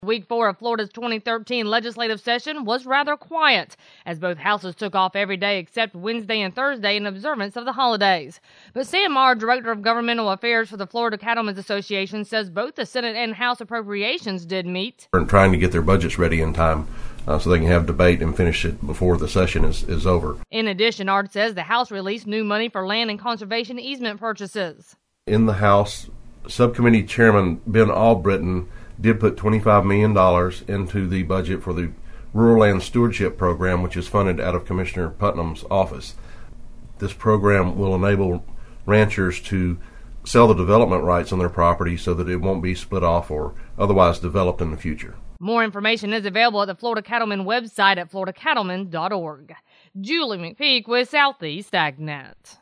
Week 4 of Florida's 2013 legislative session was rather quiet, as both houses took off every day except Wednesday and Thursday in observance of the holidays. But Sam Marr, Director of Governmental Affairs for the Florida Cattlemen's Association, says both the Senate and House appropriations did meet. We're trying to get their budgets ready in time so they can have debate and finish it before the session is over. In addition, Ard says the House released new money for land and conservation easement purchases. In the House, Subcommittee Chairman Ben Albritton did put $25 million into the budget for the Rural Land Stewardship Program, which is funded out of Commissioner Putnam's office. This program will enable ranchers to sell the development rights on their property so that it won't be split off or otherwise developed in the future. More information is available at the Florida Cattlemen website at floridacattlemen.org. Julie McPeak with Southeast AgNet.